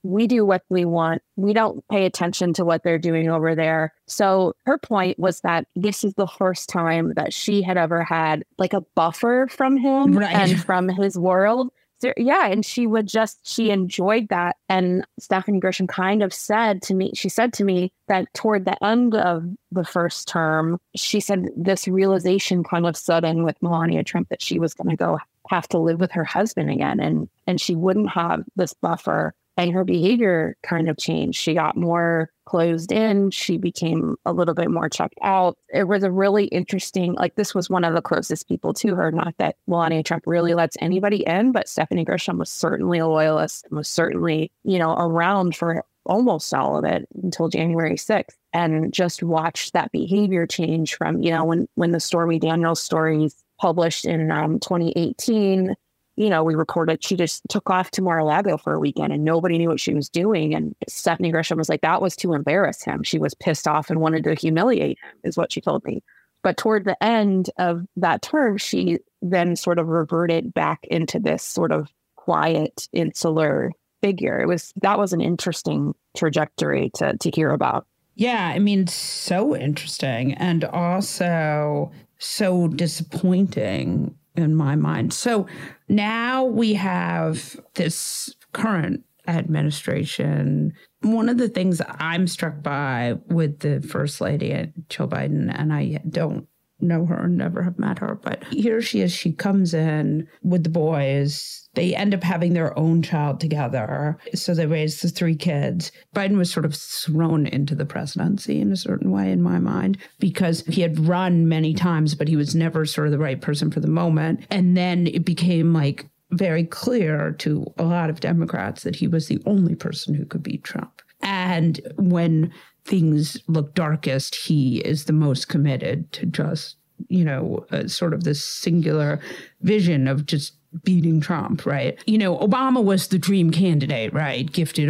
we do what we want. We don't pay attention to what they're doing over there. So her point was that this is the first time that she had ever had like a buffer from him right. and from his world. So, yeah. And she would just, she enjoyed that. And Stephanie Grisham kind of said to me, she said to me that toward the end of the first term, she said this realization kind of set in with Melania Trump that she was going to go have to live with her husband again. And, and she wouldn't have this buffer. And her behavior kind of changed. She got more closed in. She became a little bit more checked out. It was a really interesting, like this was one of the closest people to her. Not that Melania Trump really lets anybody in, but Stephanie Grisham was certainly a loyalist and was certainly, you know, around for almost all of it until January sixth. And just watched that behavior change from, you know, when, when the Stormy Daniels stories published in um, twenty eighteen, you know, we recorded, she just took off to Mar-a-Lago for a weekend and nobody knew what she was doing. And Stephanie Grisham was like, that was to embarrass him. She was pissed off and wanted to humiliate him, is what she told me. But toward the end of that term, she then sort of reverted back into this sort of quiet, insular figure. It was, that was an interesting trajectory to to hear about. Yeah, I mean, so interesting and also so disappointing in my mind. So now we have this current administration. One of the things I'm struck by with the First Lady, Jill Biden, and I don't know her, never have met her, but here she is. She comes in with the boys. They end up having their own child together. So they raised the three kids. Biden was sort of thrown into the presidency in a certain way, in my mind, because he had run many times, but he was never sort of the right person for the moment. And then it became like very clear to a lot of Democrats that he was the only person who could beat Trump. And when things look darkest, he is the most committed to just, you know, uh, sort of this singular vision of just beating Trump, right? You know, Obama was the dream candidate, right? Gifted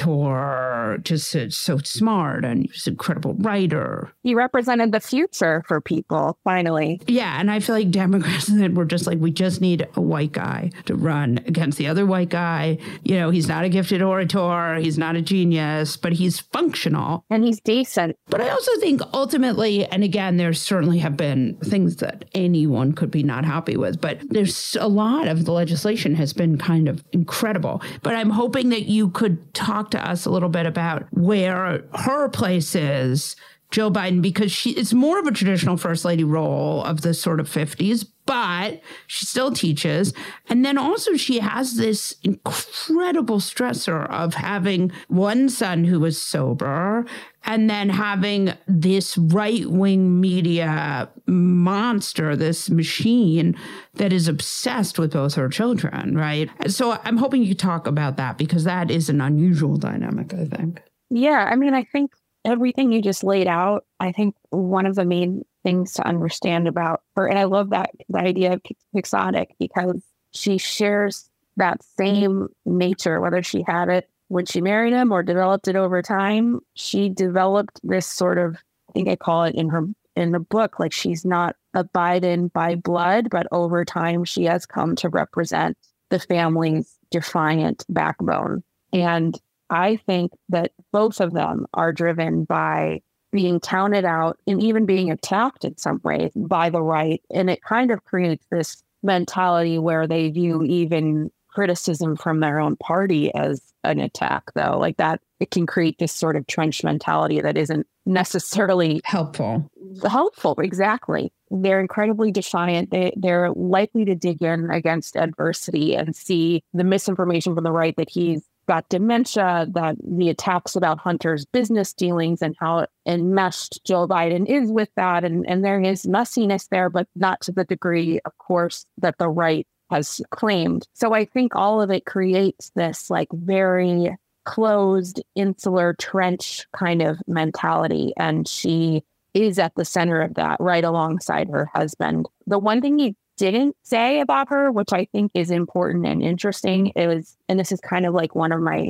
orator, just uh, so smart, and he was an incredible writer. He represented the future for people, finally. Yeah, and I feel like Democrats then were just like, we just need a white guy to run against the other white guy. You know, he's not a gifted orator, he's not a genius, but he's functional. And he's decent. But I also think ultimately, and again, there certainly have been things that anyone could be not happy with, but there's a lot of the legislation has been kind of incredible. But I'm hoping that you could talk to us a little bit about where her place is, Jill Biden, because she it's more of a traditional First Lady role of the sort of fifties, but she still teaches. And then also she has this incredible stressor of having one son who was sober and then having this right-wing media monster, this machine that is obsessed with both her children, right? So I'm hoping you talk about that because that is an unusual dynamic, I think. Yeah, I mean, I think everything you just laid out, I think one of the main things to understand about her, and I love that the idea of quixotic because she shares that same nature, whether she had it when she married him or developed it over time. She developed this sort of, I think I call it in her in the book, like she's not a Biden by blood, but over time she has come to represent the family's defiant backbone. And I think that both of them are driven by being counted out and even being attacked in some ways by the right. And it kind of creates this mentality where they view even criticism from their own party as an attack, though. Like that, it can create this sort of trench mentality that isn't necessarily helpful. Helpful, exactly. They're incredibly defiant. They, they're likely to dig in against adversity and see the misinformation from the right that he's got dementia, that the attacks about Hunter's business dealings and how enmeshed Joe Biden is with that. And, and there is messiness there, but not to the degree, of course, that the right has claimed. So I think all of it creates this like very closed, insular trench kind of mentality. And she is at the center of that right alongside her husband. The one thing you didn't say about her, which I think is important and interesting, it was, and this is kind of like one of my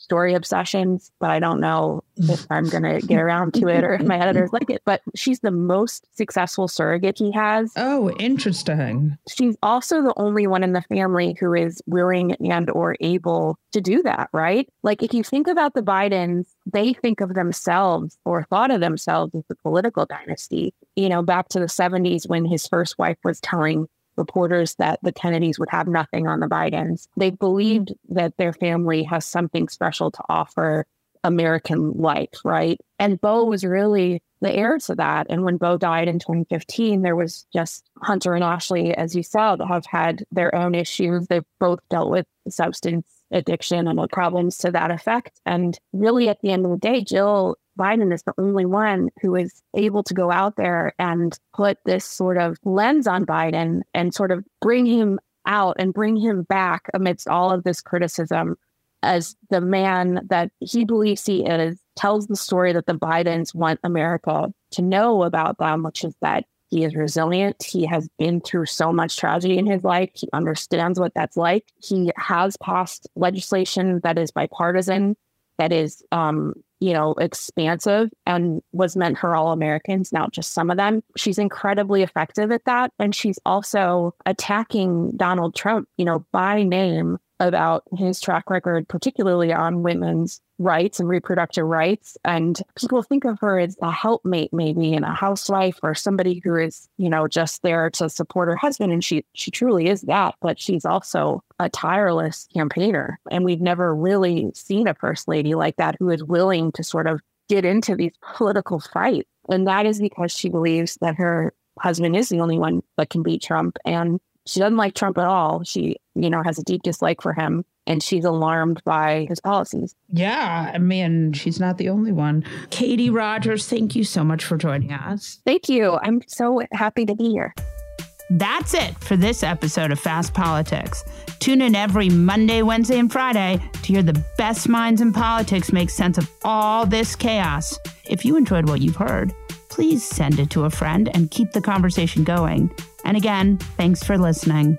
story obsessions, but I don't know if I'm going to get around to it or if my editors like it. But she's the most successful surrogate he has. Oh, interesting. She's also the only one in the family who is willing and or able to do that, right? Like if you think about the Bidens, they think of themselves or thought of themselves as the political dynasty. You know, back to the seventies when his first wife was telling reporters that the Kennedys would have nothing on the Bidens. They believed that their family has something special to offer American life, right? And Beau was really the heir to that. And when Beau died in twenty fifteen, there was just Hunter and Ashley, as you saw, that have had their own issues. They've both dealt with substance addiction and problems to that effect. And really, at the end of the day, Jill Biden is the only one who is able to go out there and put this sort of lens on Biden and sort of bring him out and bring him back amidst all of this criticism as the man that he believes he is, tells the story that the Bidens want America to know about them, which is that he is resilient. He has been through so much tragedy in his life. He understands what that's like. He has passed legislation that is bipartisan, that is, um, you know, expansive and was meant for all Americans, not just some of them. She's incredibly effective at that. And she's also attacking Donald Trump, you know, by name about his track record, particularly on women's rights and reproductive rights. And people think of her as a helpmate, maybe, and a housewife or somebody who is, you know, just there to support her husband. And she she truly is that, but she's also a tireless campaigner. And we've never really seen a first lady like that who is willing to sort of get into these political fights. And that is because she believes that her husband is the only one that can beat Trump. And she doesn't like Trump at all. She, you know, has a deep dislike for him, and she's alarmed by his policies. Yeah, I mean, she's not the only one. Katie Rogers, thank you so much for joining us. Thank you. I'm so happy to be here. That's it for this episode of Fast Politics. Tune in every Monday, Wednesday, and Friday to hear the best minds in politics make sense of all this chaos. If you enjoyed what you've heard, please send it to a friend and keep the conversation going. And again, thanks for listening.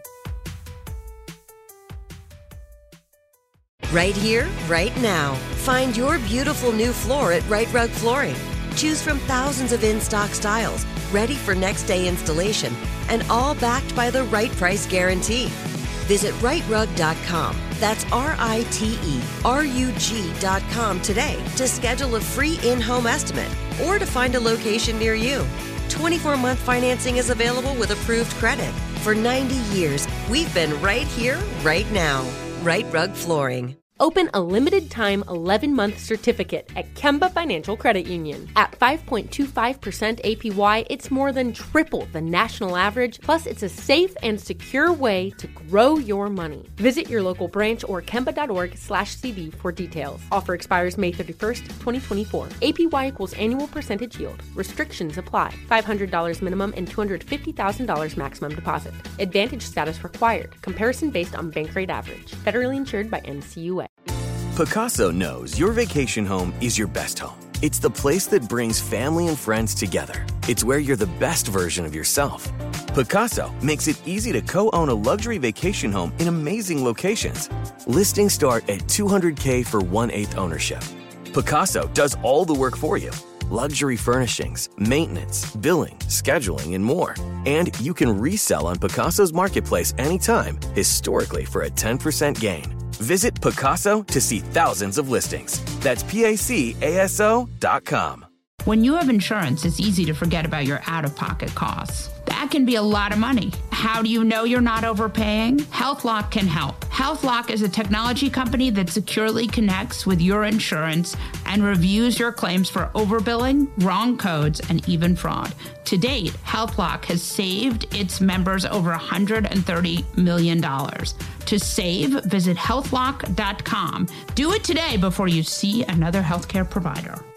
Right here, right now. Find your beautiful new floor at Rite Rug Flooring. Choose from thousands of in-stock styles, ready for next day installation, and all backed by the right price guarantee. Visit rite rug dot com. That's R I T E R U G dot com today to schedule a free in-home estimate or to find a location near you. twenty-four month financing is available with approved credit. For ninety years, we've been right here, right now. Rite Rug Flooring. Open a limited-time eleven-month certificate at Kemba Financial Credit Union. At five point two five percent A P Y, it's more than triple the national average, plus it's a safe and secure way to grow your money. Visit your local branch or kemba.org slash CD for details. Offer expires May thirty-first, twenty twenty-four. A P Y equals annual percentage yield. Restrictions apply. five hundred dollars minimum and two hundred fifty thousand dollars maximum deposit. Advantage status required. Comparison based on bank rate average. Federally insured by N C U A. Pacaso knows your vacation home is your best home. It's the place that brings family and friends together. It's where you're the best version of yourself. Pacaso makes it easy to co-own a luxury vacation home in amazing locations. Listings start at two hundred thousand dollars for one-eighth ownership. Pacaso does all the work for you. Luxury furnishings, maintenance, billing, scheduling, and more. And you can resell on Pacaso's marketplace anytime, historically for a ten percent gain. Visit Pacaso to see thousands of listings. That's P A C A S O dot com. When you have insurance, it's easy to forget about your out-of-pocket costs. That can be a lot of money. How do you know you're not overpaying? HealthLock can help. HealthLock is a technology company that securely connects with your insurance and reviews your claims for overbilling, wrong codes, and even fraud. To date, HealthLock has saved its members over one hundred thirty million dollars. To save, visit health lock dot com. Do it today before you see another healthcare provider.